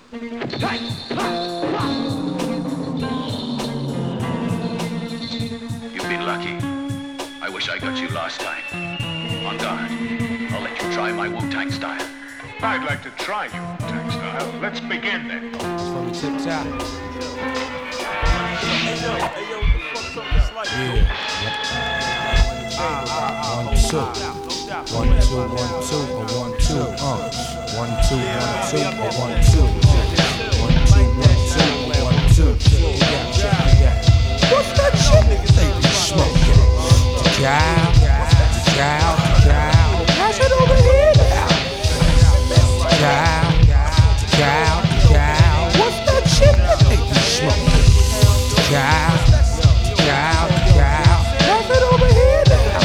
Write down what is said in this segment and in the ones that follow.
You've been lucky. I wish I got you last time. On guard. I'll let you try my Wu-Tang style. I'd like to try you, Wu-Tang style. Let's begin then. That's where we tip top. One, two. 1, 2, 1, 2, 1, 2, 1, 2, 1, 2, 1, 2. 1, 2, 1, 2, 1, 2. What's that shit? They be smoking. Cow. Pass it over here now. Cow. What's that shit that they be smoking? Cow. Pass it over here now.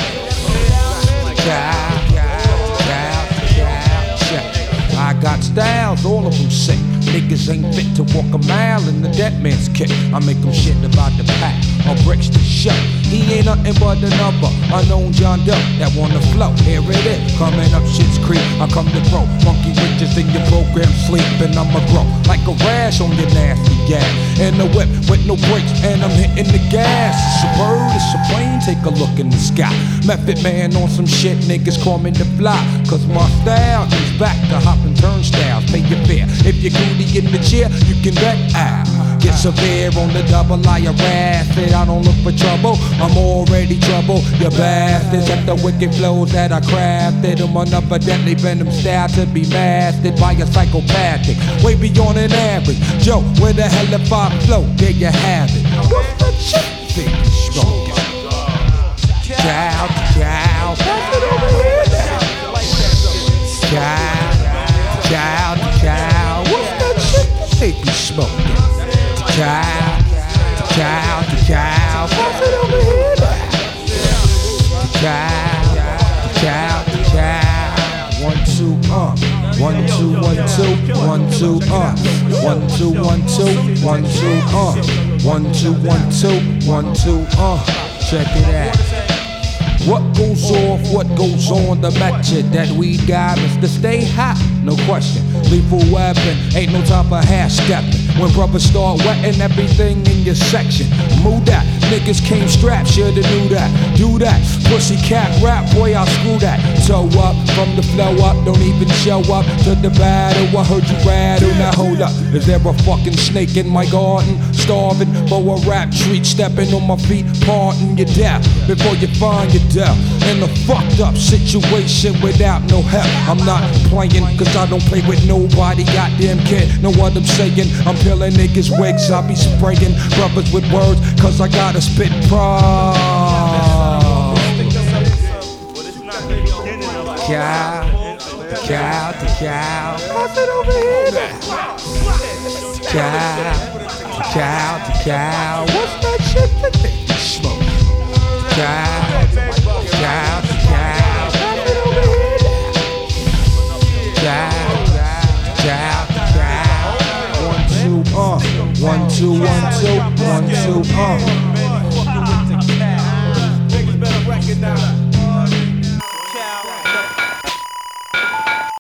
I got styles, all of them sick. Niggas ain't fit to walk a mile in the dead man's kick. I make them shit about the pack or bricks to show. He ain't nothing but another unknown John Doe that wanna flow. Here it is, coming up shit's creek. I come to grow funky riches in your program sleep, and I'ma grow like a rash on your nasty gas. In the whip with no brakes, and I'm hitting the gas. It's a bird, it's a plane, take a look in the sky. Method man on some shit, niggas call me the fly. Cause my style is back to hopping turnstiles. Pay your fare, if you're goody in the chair, you can bet I get severe on the double, I harass it. I don't look for trouble, I'm already trouble. You bastards at the wicked flows that I crafted. I'm another deadly venom style to be mastered by a psychopathic, way beyond an average. Joe, where the hell if I flow? There you have it. What's the shit they be smoking? Cow. Pass it over here now. Cow. What's that shit they be smoking? Cow. Pass it over here now. Cow. 1, 2, 1, 2, 1, 2, 1, 2, 1, 2, 1, 2, 1, 2, 1, 2, 1, 2, 1, 2, check it out. What goes off, what goes on, the method that we got is to stay hot, no question. Lethal weapon, ain't no time for half stepping. When brothers start wetting everything in your section, move that. Niggas came strapped, shoulda knew that. Do that, pussy cat rap, boy I screw that. Toe up, from the flow up, don't even show up to the battle. I heard you rattle, now hold up. Is there a fucking snake in my garden? Starving for a rap treat, stepping on my feet, parting your death before you find your death. In a fucked up situation without no help. I'm not playing, cause I don't play with nobody. Goddamn kid, know what I'm saying? I'm peeling niggas' wigs, I be spraying brothers with words, cause I gotta spit pride. Cow. Pass it over here now. Cow. What's that shit that they be smoking? Cow. Pass it over here now. 1, 2, 1, 2, 1, 2, 1, 2,